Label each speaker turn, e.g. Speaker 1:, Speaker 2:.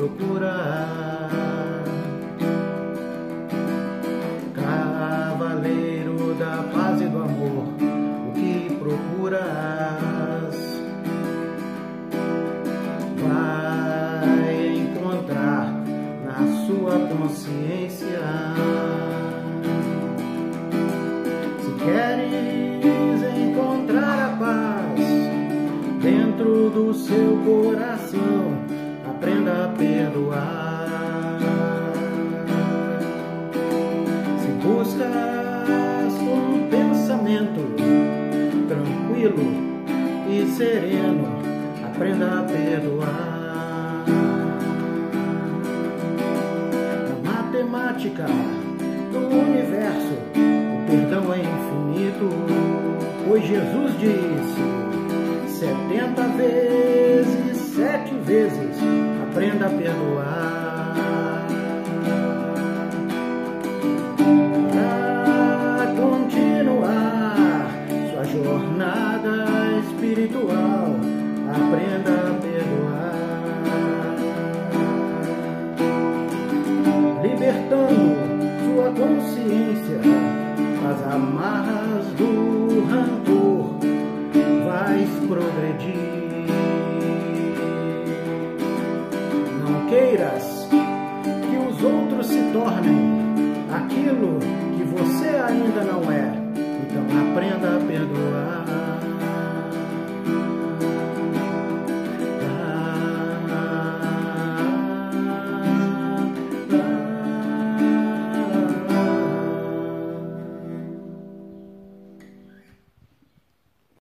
Speaker 1: procurar. Cavaleiro da paz e do amor, o que procuras? Vai encontrar na sua consciência. Se queres encontrar a paz dentro do seu coração, aprenda a perdoar. Se buscas um pensamento tranquilo e sereno, aprenda a perdoar. Na matemática do universo, o perdão é infinito, pois Jesus disse: 70 vezes, 7 vezes, aprenda a perdoar. Para continuar sua jornada espiritual, aprenda a perdoar. Libertando sua consciência das amarras do